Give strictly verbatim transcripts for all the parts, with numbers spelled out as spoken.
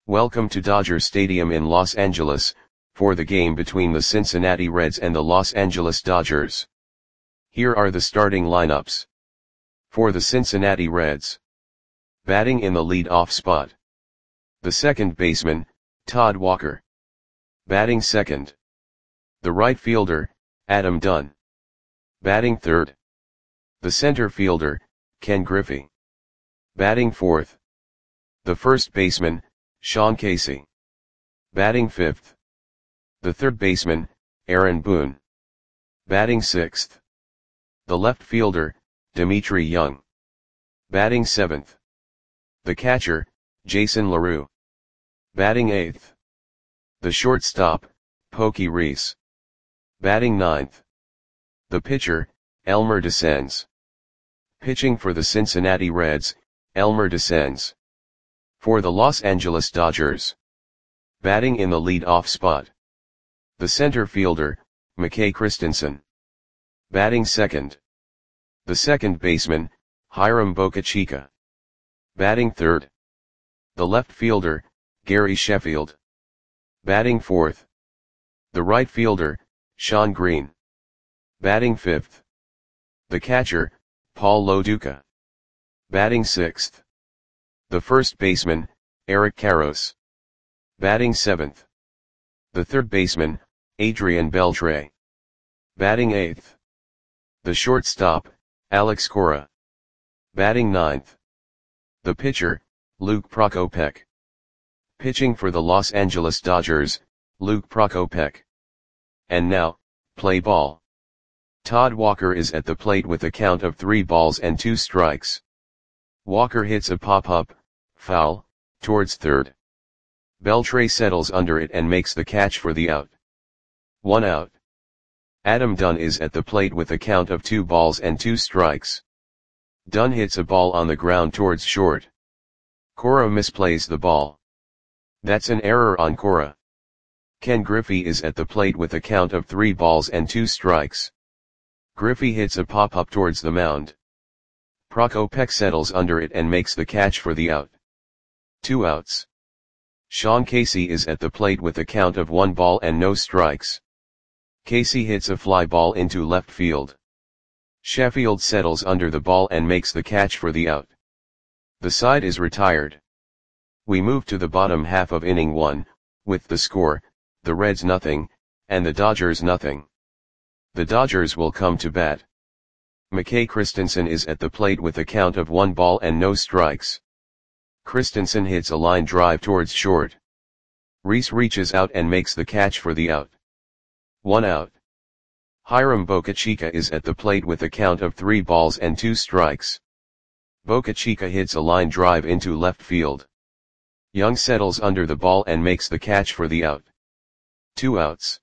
Welcome to Dodger Stadium in Los Angeles, for the game between the Cincinnati Reds and the Los Angeles Dodgers. Here are the starting lineups. For the Cincinnati Reds. Batting in the lead-off spot. The second baseman, Todd Walker. Batting second. The right fielder, Adam Dunn. Batting third. The center fielder, Ken Griffey. Batting fourth. The first baseman, Sean Casey. Batting fifth. The third baseman, Aaron Boone. Batting sixth. The left fielder, Dmitri Young. Batting seventh. The catcher, Jason LaRue. Batting eighth. The shortstop, Pokey Reese. Batting ninth. The pitcher, Elmer Descens. Pitching for the Cincinnati Reds, Elmer Descens. For the Los Angeles Dodgers. Batting in the lead-off spot. The center fielder, McKay Christensen. Batting second. The second baseman, Hiram Bocachica. Batting third. The left fielder, Gary Sheffield. Batting fourth. The right fielder, Sean Green. Batting fifth. The catcher, Paul Lo Duca. Batting sixth. The first baseman, Eric Karros. Batting seventh. The third baseman, Adrian Beltre. Batting eighth. The shortstop, Alex Cora. Batting ninth. The pitcher, Luke Prokopek. Pitching for the Los Angeles Dodgers, Luke Prokopek. And now, play ball. Todd Walker is at the plate with a count of three balls and two strikes. Walker hits a pop-up, foul, towards third. Beltre settles under it and makes the catch for the out. One out. Adam Dunn is at the plate with a count of two balls and two strikes. Dunn hits a ball on the ground towards short. Cora misplays the ball. That's an error on Cora. Ken Griffey is at the plate with a count of three balls and two strikes. Griffey hits a pop-up towards the mound. Prokopek settles under it and makes the catch for the out. Two outs. Sean Casey is at the plate with a count of one ball and no strikes. Casey hits a fly ball into left field. Sheffield settles under the ball and makes the catch for the out. The side is retired. We move to the bottom half of inning one, with the score, the Reds nothing, and the Dodgers nothing. The Dodgers will come to bat. McKay Christensen is at the plate with a count of one ball and no strikes. Christensen hits a line drive towards short. Reese reaches out and makes the catch for the out. One out. Hiram Bocachica is at the plate with a count of three balls and two strikes. Bocachica hits a line drive into left field. Young settles under the ball and makes the catch for the out. Two outs.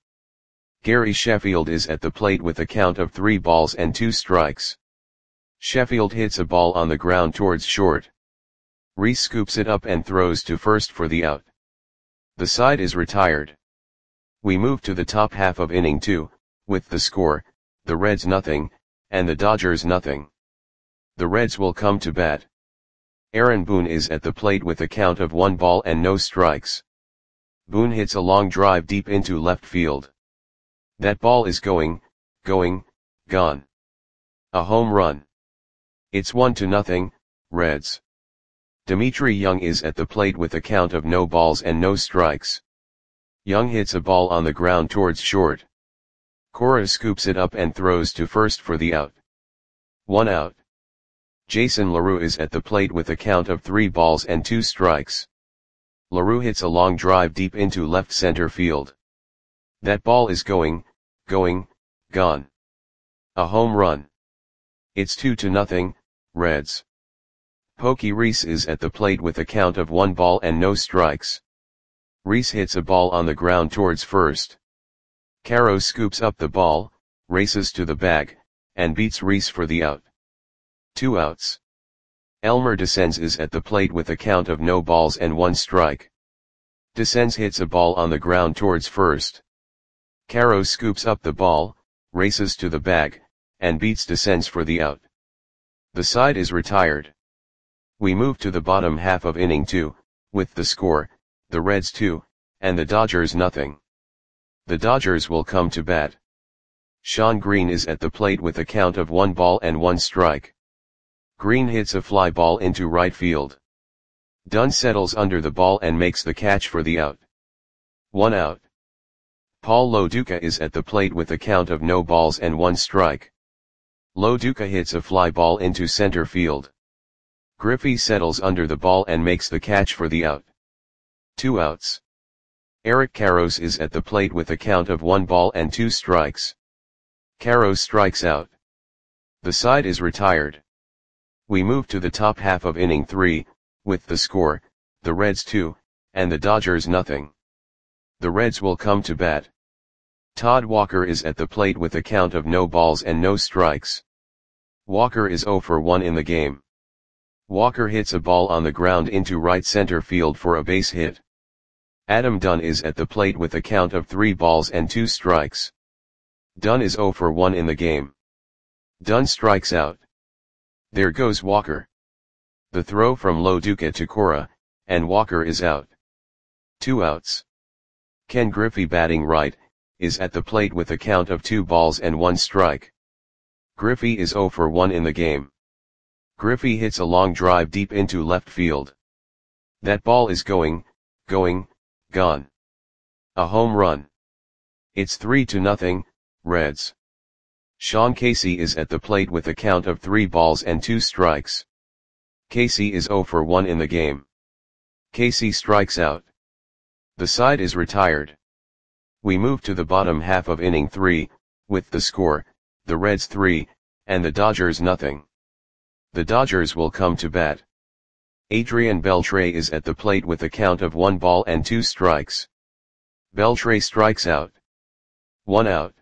Gary Sheffield is at the plate with a count of three balls and two strikes. Sheffield hits a ball on the ground towards short. Reese scoops it up and throws to first for the out. The side is retired. We move to the top half of inning two, with the score, the Reds nothing, and the Dodgers nothing. The Reds will come to bat. Aaron Boone is at the plate with a count of one ball and no strikes. Boone hits a long drive deep into left field. That ball is going, going, gone. A home run. It's one to nothing, Reds. Dmitri Young is at the plate with a count of no balls and no strikes. Young hits a ball on the ground towards short. Cora scoops it up and throws to first for the out. One out. Jason LaRue is at the plate with a count of three balls and two strikes. LaRue hits a long drive deep into left center field. That ball is going, going, gone. A home run. It's two to nothing, Reds. Pokey Reese is at the plate with a count of one ball and no strikes. Reese hits a ball on the ground towards first. Karros scoops up the ball, races to the bag, and beats Reese for the out. Two outs. Elmer Descens is at the plate with a count of no balls and one strike. Descens hits a ball on the ground towards first. Karros scoops up the ball, races to the bag, and beats Descens for the out. The side is retired. We move to the bottom half of inning two, with the score, the Reds two, and the Dodgers nothing. The Dodgers will come to bat. Shawn Green is at the plate with a count of one ball and one strike. Green hits a fly ball into right field. Dunn settles under the ball and makes the catch for the out. One out. Paul Lo Duca is at the plate with a count of no balls and one strike. Lo Duca hits a fly ball into center field. Griffey settles under the ball and makes the catch for the out. Two outs. Eric Karros is at the plate with a count of one ball and two strikes. Karros strikes out. The side is retired. We move to the top half of inning three, with the score, the Reds two, and the Dodgers nothing. The Reds will come to bat. Todd Walker is at the plate with a count of no balls and no strikes. Walker is oh for one in the game. Walker hits a ball on the ground into right center field for a base hit. Adam Dunn is at the plate with a count of three balls and two strikes. Dunn is oh for one in the game. Dunn strikes out. There goes Walker. The throw from Lo Duca to Cora, and Walker is out. Two outs. Ken Griffey, batting right, is at the plate with a count of two balls and one strike. Griffey is oh for one in the game. Griffey hits a long drive deep into left field. That ball is going, going, gone. A home run. It's three to nothing, Reds. Sean Casey is at the plate with a count of three balls and two strikes. Casey is oh for one in the game. Casey strikes out. The side is retired. We move to the bottom half of inning three, with the score, the Reds three, and the Dodgers nothing. The Dodgers will come to bat. Adrian Beltre is at the plate with a count of one ball and two strikes. Beltre strikes out. One out.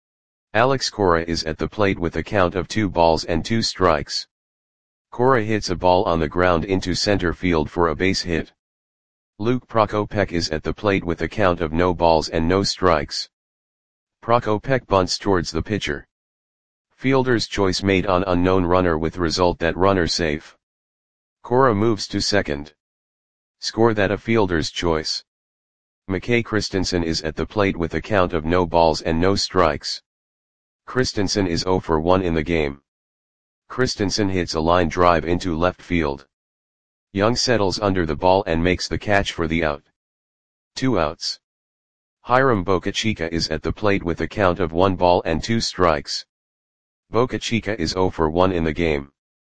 Alex Cora is at the plate with a count of two balls and two strikes. Cora hits a ball on the ground into center field for a base hit. Luke Prokopek is at the plate with a count of no balls and no strikes. Prokopek bunts towards the pitcher. Fielder's choice made on unknown runner with result that runner safe. Cora moves to second. Score that a fielder's choice. McKay Christensen is at the plate with a count of no balls and no strikes. Christensen is oh for one in the game. Christensen hits a line drive into left field. Young settles under the ball and makes the catch for the out. Two outs. Hiram Bocachica is at the plate with a count of one ball and two strikes. Bocachica is oh for one in the game.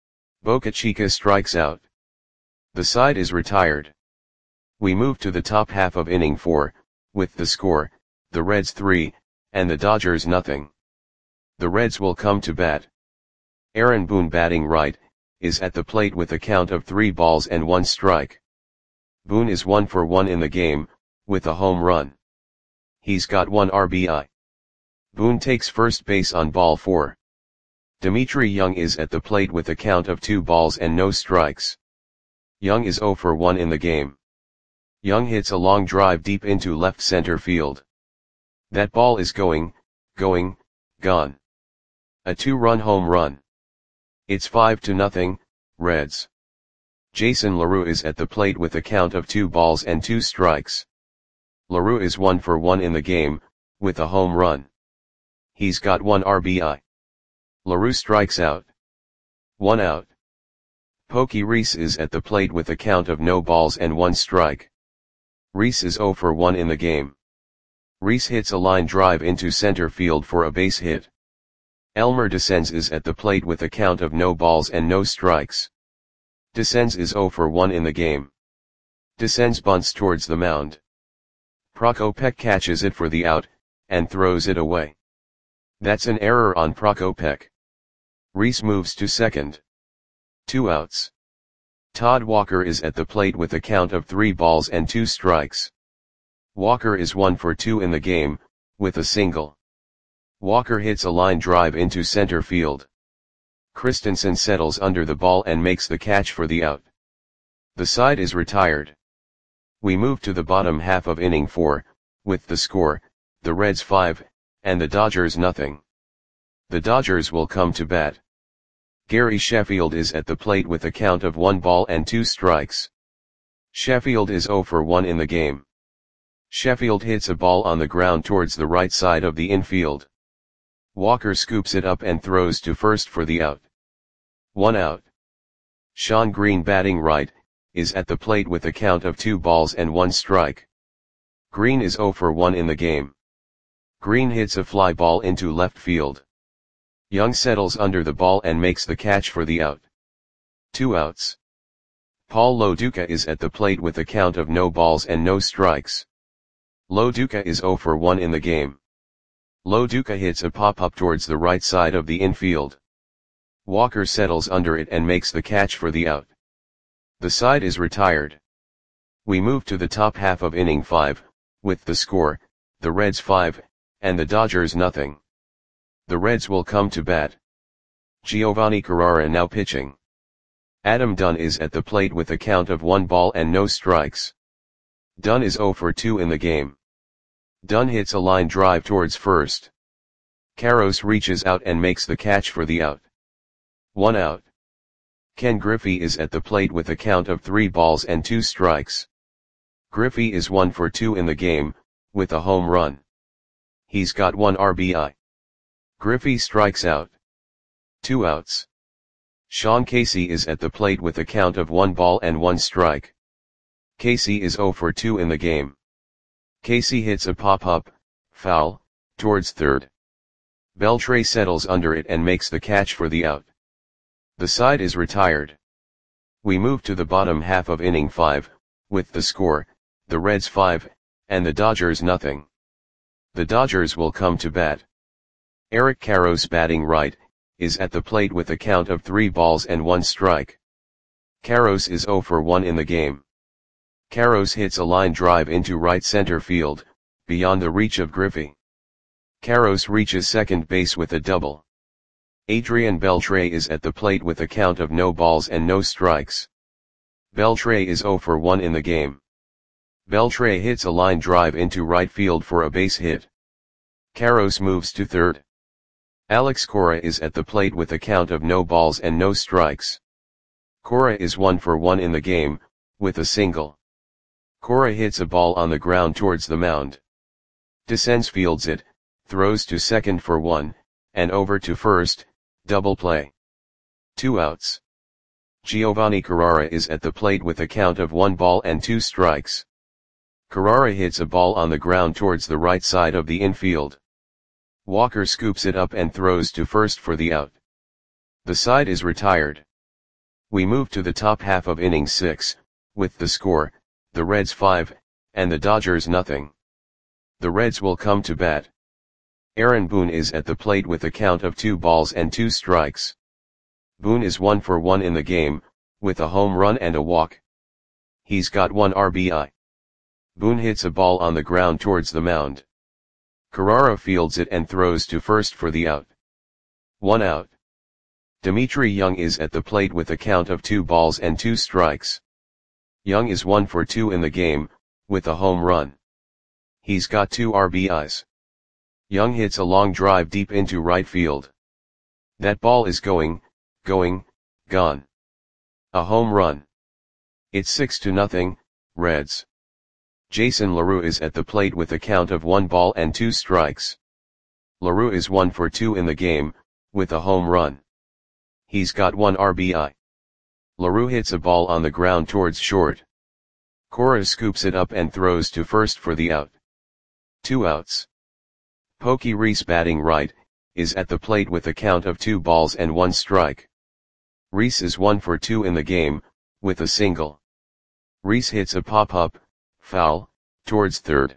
Bocachica strikes out. The side is retired. We move to the top half of inning four, with the score, the Reds three, and the Dodgers nothing. The Reds will come to bat. Aaron Boone, batting right, is at the plate with a count of three balls and one strike. Boone is one for one in the game, with a home run. He's got one R B I. Boone takes first base on ball four. Dimitri Young is at the plate with a count of two balls and no strikes. Young is oh for one in the game. Young hits a long drive deep into left center field. That ball is going, going, gone. A two-run home run. It's five to nothing, Reds. Jason LaRue is at the plate with a count of two balls and two strikes. LaRue is one for one in the game, with a home run. He's got one R B I. LaRue strikes out. One out. Pokey Reese is at the plate with a count of no balls and one strike. Reese is oh for one in the game. Reese hits a line drive into center field for a base hit. Elmer Descends is at the plate with a count of no balls and no strikes. Descends is oh for one in the game. Descends bunts towards the mound. Prokopek catches it for the out, and throws it away. That's an error on Prokopek. Reese moves to second. Two outs. Todd Walker is at the plate with a count of three balls and two strikes. Walker is one for two in the game, with a single. Walker hits a line drive into center field. Christensen settles under the ball and makes the catch for the out. The side is retired. We move to the bottom half of inning four, with the score, the Reds five, and the Dodgers nothing. The Dodgers will come to bat. Gary Sheffield is at the plate with a count of one ball and two strikes. Sheffield is zero for one in the game. Sheffield hits a ball on the ground towards the right side of the infield. Walker scoops it up and throws to first for the out. One out. Sean Green, batting right, is at the plate with a count of two balls and one strike. Green is zero for one in the game. Green hits a fly ball into left field. Young settles under the ball and makes the catch for the out. Two outs. Paul Lo Duca is at the plate with a count of no balls and no strikes. Lo Duca is zero for one in the game. Lo Duca hits a pop-up towards the right side of the infield. Walker settles under it and makes the catch for the out. The side is retired. We move to the top half of inning five, with the score, the Reds five, and the Dodgers nothing. The Reds will come to bat. Giovanni Carrara now pitching. Adam Dunn is at the plate with a count of one ball and no strikes. Dunn is zero for two in the game. Dunn hits a line drive towards first. Karros reaches out and makes the catch for the out. One out. Ken Griffey is at the plate with a count of three balls and two strikes. Griffey is one for two in the game, with a home run. He's got one R B I. Griffey strikes out. Two outs. Sean Casey is at the plate with a count of one ball and one strike. Casey is zero for two in the game. Casey hits a pop-up, foul, towards third. Beltre settles under it and makes the catch for the out. The side is retired. We move to the bottom half of inning five, with the score, the Reds five, and the Dodgers nothing. The Dodgers will come to bat. Eric Karros, batting right, is at the plate with a count of three balls and one strike. Karros is zero for one in the game. Karros hits a line drive into right center field, beyond the reach of Griffey. Karros reaches second base with a double. Adrian Beltre is at the plate with a count of no balls and no strikes. Beltre is zero for one in the game. Beltre hits a line drive into right field for a base hit. Karros moves to third. Alex Cora is at the plate with a count of no balls and no strikes. Cora is one for one in the game, with a single. Cora hits a ball on the ground towards the mound. Descends, fields it, throws to second for one, and over to first, double play. Two outs. Giovanni Carrara is at the plate with a count of one ball and two strikes. Carrara hits a ball on the ground towards the right side of the infield. Walker scoops it up and throws to first for the out. The side is retired. We move to the top half of inning six, with the score, the Reds five, and the Dodgers nothing. The Reds will come to bat. Aaron Boone is at the plate with a count of two balls and two strikes. Boone is one for one in the game, with a home run and a walk. He's got one R B I. Boone hits a ball on the ground towards the mound. Carrara fields it and throws to first for the out. One out. Dimitri Young is at the plate with a count of two balls and two strikes. Young is one for two in the game, with a home run. He's got two R B Is. Young hits a long drive deep into right field. That ball is going, going, gone. A home run. It's six to nothing, Reds. Jason LaRue is at the plate with a count of one ball and two strikes. LaRue is one for two in the game, with a home run. He's got one R B I. LaRue hits a ball on the ground towards short. Cora scoops it up and throws to first for the out. Two outs. Pokey Reese, batting right, is at the plate with a count of two balls and one strike. Reese is one for two in the game, with a single. Reese hits a pop-up, foul, towards third.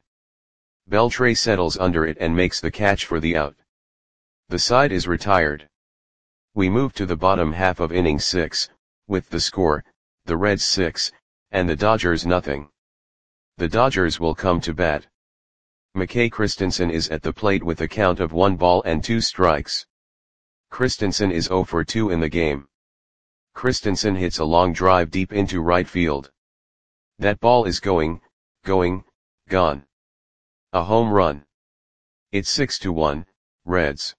Beltre settles under it and makes the catch for the out. The side is retired. We move to the bottom half of inning six, with the score, the Reds six, and the Dodgers nothing. The Dodgers will come to bat. McKay Christensen is at the plate with a count of one ball and two strikes. Christensen is zero for two in the game. Christensen hits a long drive deep into right field. That ball is going, going, gone. A home run. It's six to one, Reds.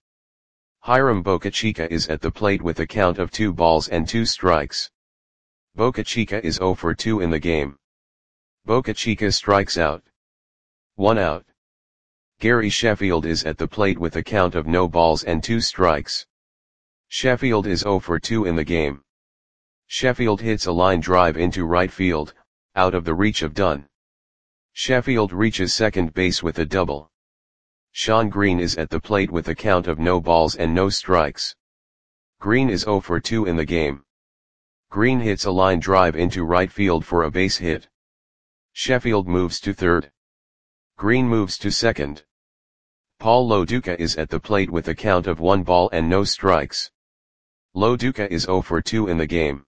Hiram Bocachica is at the plate with a count of two balls and two strikes. Bocachica is zero for two in the game. Boca Chica strikes out. One out. Gary Sheffield is at the plate with a count of no balls and two strikes. Sheffield is zero for two in the game. Sheffield hits a line drive into right field, out of the reach of Dunn. Sheffield reaches second base with a double. Shawn Green is at the plate with a count of no balls and no strikes. Green is zero for two in the game. Green hits a line drive into right field for a base hit. Sheffield moves to third. Green moves to second. Paul Lo Duca is at the plate with a count of one ball and no strikes. Lo Duca is zero for two in the game.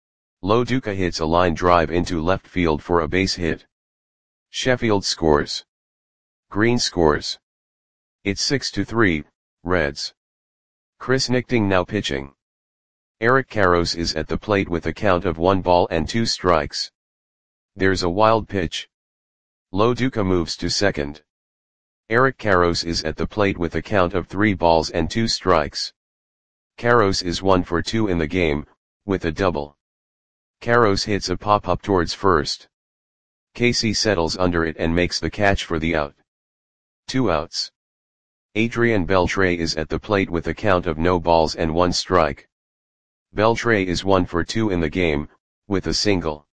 Lo Duca hits a line drive into left field for a base hit. Sheffield scores. Green scores. It's six to three, Reds. Chris Nichting now pitching. Eric Karros is at the plate with a count of one ball and two strikes. There's a wild pitch. Lo Duca moves to second. Eric Karros is at the plate with a count of three balls and two strikes. Karros is one for two in the game, with a double. Karros hits a pop-up towards first. Casey settles under it and makes the catch for the out. Two outs. Adrian Beltre is at the plate with a count of no balls and one strike. Beltre is one for two in the game, with a single.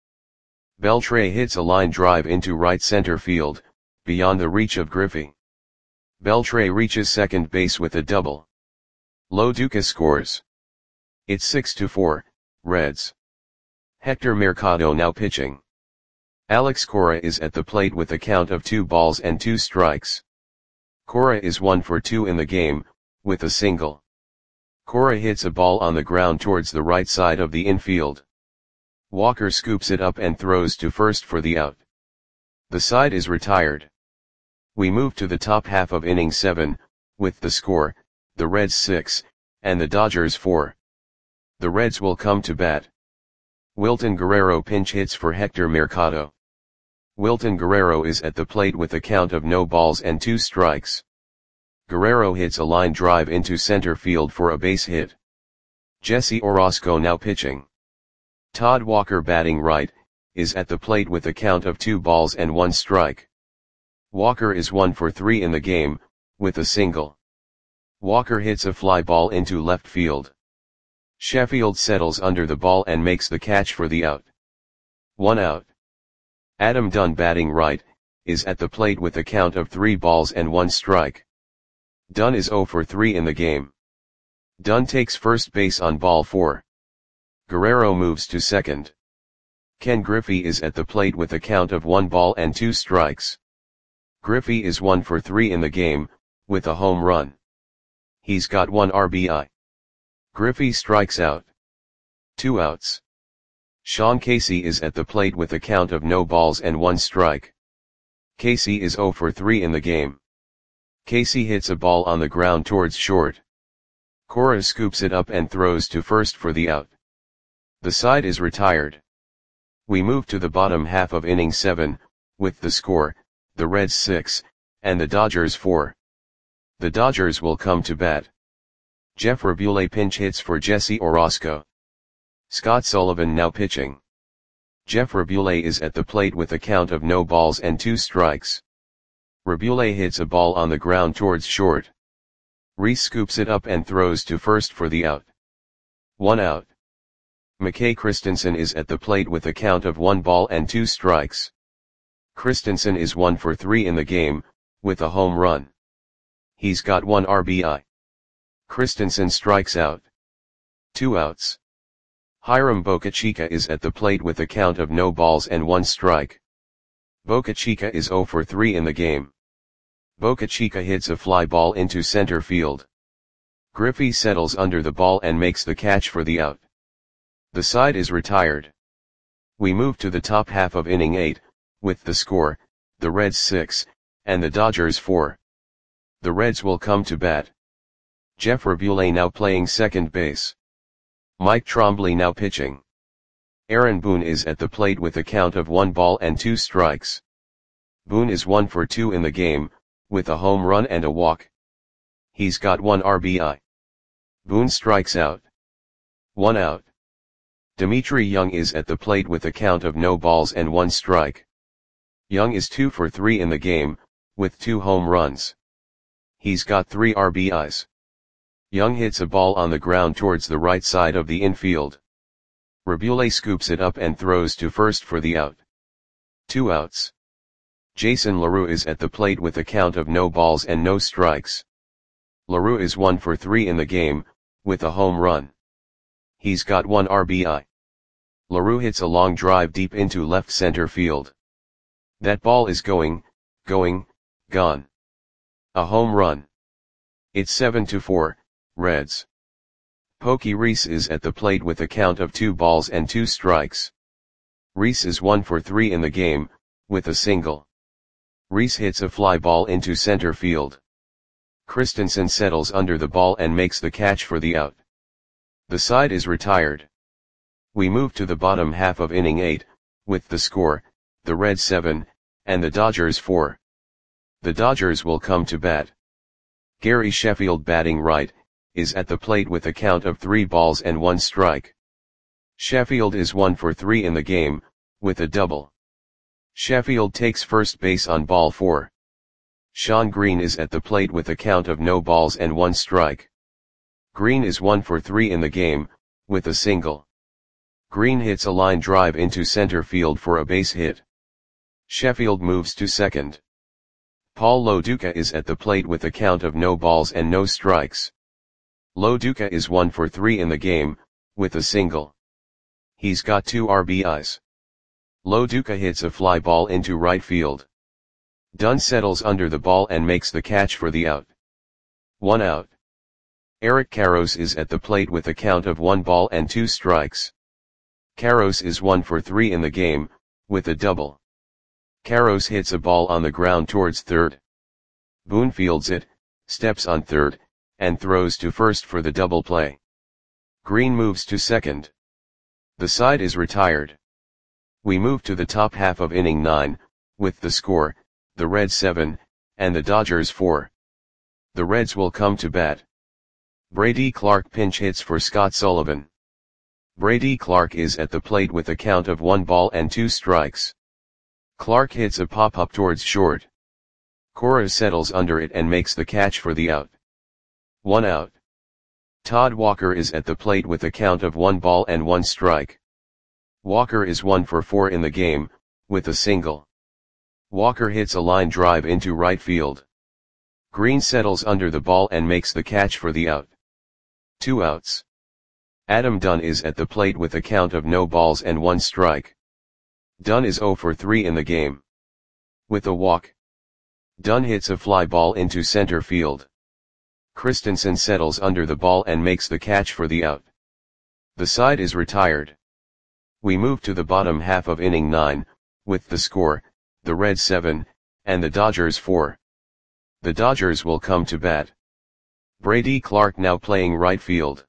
Beltre hits a line drive into right center field, beyond the reach of Griffey. Beltre reaches second base with a double. Lo Duca scores. It's six to four, Reds. Hector Mercado now pitching. Alex Cora is at the plate with a count of two balls and two strikes. Cora is one for two in the game, with a single. Cora hits a ball on the ground towards the right side of the infield. Walker scoops it up and throws to first for the out. The side is retired. We move to the top half of inning seven, with the score, the Reds six, and the Dodgers four. The Reds will come to bat. Wilton Guerrero pinch hits for Hector Mercado. Wilton Guerrero is at the plate with a count of no balls and two strikes. Guerrero hits a line drive into center field for a base hit. Jesse Orosco now pitching. Todd Walker batting right, is at the plate with a count of two balls and one strike. Walker is one for three in the game, with a single. Walker hits a fly ball into left field. Sheffield settles under the ball and makes the catch for the out. One out. Adam Dunn batting right, is at the plate with a count of three balls and one strike. Dunn is zero for three in the game. Dunn takes first base on ball four. Guerrero moves to second. Ken Griffey is at the plate with a count of one ball and two strikes. Griffey is one for three in the game, with a home run. He's got one R B I. Griffey strikes out. Two outs. Sean Casey is at the plate with a count of no balls and one strike. Casey is zero for three in the game. Casey hits a ball on the ground towards short. Cora scoops it up and throws to first for the out. The side is retired. We move to the bottom half of inning seven, with the score, the Reds six, and the Dodgers four. The Dodgers will come to bat. Jeff Rabule pinch hits for Jesse Orosco. Scott Sullivan now pitching. Jeff Rabule is at the plate with a count of no balls and two strikes. Rabule hits a ball on the ground towards short. Reese scoops it up and throws to first for the out. One out. McKay Christensen is at the plate with a count of one ball and two strikes. Christensen is one for three in the game, with a home run. He's got one R B I. Christensen strikes out. Two outs. Hiram Boca Chica is at the plate with a count of no balls and one strike. Boca Chica is zero for three in the game. Boca Chica hits a fly ball into center field. Griffey settles under the ball and makes the catch for the out. The side is retired. We move to the top half of inning eight, with the score, the Reds six, and the Dodgers four. The Reds will come to bat. Jeff Rabule now playing second base. Mike Trombley now pitching. Aaron Boone is at the plate with a count of one ball and two strikes. Boone is one for two in the game, with a home run and a walk. He's got one R B I. Boone strikes out. One out. Dimitri Young is at the plate with a count of no balls and one strike. Young is two for three in the game, with two home runs. He's got three R B Is. Young hits a ball on the ground towards the right side of the infield. Rabule scoops it up and throws to first for the out. Two outs. Jason LaRue is at the plate with a count of no balls and no strikes. LaRue is one for three in the game, with a home run. He's got one R B I. LaRue hits a long drive deep into left center field. That ball is going, going, gone. A home run. It's seven to four, Reds. Pokey Reese is at the plate with a count of two balls and two strikes. Reese is one for three in the game, with a single. Reese hits a fly ball into center field. Christensen settles under the ball and makes the catch for the out. The side is retired. We move to the bottom half of inning eight, with the score, the Reds seven, and the Dodgers four. The Dodgers will come to bat. Gary Sheffield, batting right, is at the plate with a count of three balls and one strike. Sheffield is one for three in the game, with a double. Sheffield takes first base on ball four. Sean Green is at the plate with a count of no balls and one strike. Green is one for three in the game, with a single. Green hits a line drive into center field for a base hit. Sheffield moves to second. Paul Lo Duca is at the plate with a count of no balls and no strikes. Lo Duca is one for three in the game, with a single. He's got two R B Is. Lo Duca hits a fly ball into right field. Dunn settles under the ball and makes the catch for the out. One out. Eric Karros is at the plate with a count of one ball and two strikes. Karros is one for three in the game, with a double. Karros hits a ball on the ground towards third. Boone fields it, steps on third, and throws to first for the double play. Green moves to second. The side is retired. We move to the top half of inning nine, with the score, the Reds seven, and the Dodgers four. The Reds will come to bat. Brady Clark pinch hits for Scott Sullivan. Brady Clark is at the plate with a count of one ball and two strikes. Clark hits a pop-up towards short. Cora settles under it and makes the catch for the out. One out. Todd Walker is at the plate with a count of one ball and one strike. Walker is one for four in the game, with a single. Walker hits a line drive into right field. Green settles under the ball and makes the catch for the out. Two outs. Adam Dunn is at the plate with a count of no balls and one strike. Dunn is zero for three in the game. With a walk. Dunn hits a fly ball into center field. Christensen settles under the ball and makes the catch for the out. The side is retired. We move to the bottom half of inning nine, with the score, the Reds seven, and the Dodgers four. The Dodgers will come to bat. Brady Clark now playing right field.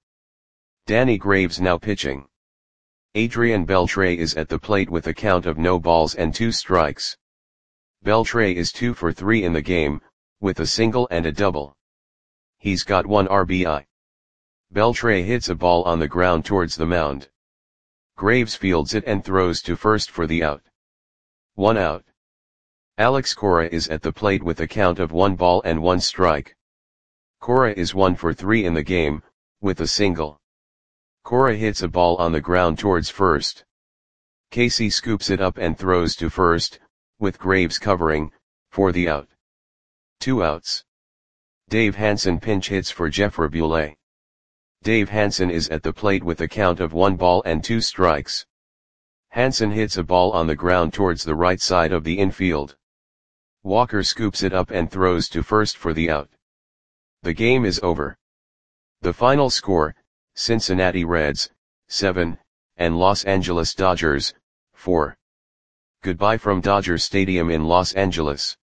Danny Graves now pitching. Adrian Beltre is at the plate with a count of no balls and two strikes. Beltre is two for three in the game, with a single and a double. He's got one R B I. Beltre hits a ball on the ground towards the mound. Graves fields it and throws to first for the out. One out. Alex Cora is at the plate with a count of one ball and one strike. Cora is one for three in the game, with a single. Cora hits a ball on the ground towards first. Casey scoops it up and throws to first, with Graves covering, for the out. Two outs. Dave Hansen pinch hits for Jeff Rabule. Dave Hansen is at the plate with a count of one ball and two strikes. Hansen hits a ball on the ground towards the right side of the infield. Walker scoops it up and throws to first for the out. The game is over. The final score, Cincinnati Reds, seven, and Los Angeles Dodgers, four. Goodbye from Dodger Stadium in Los Angeles.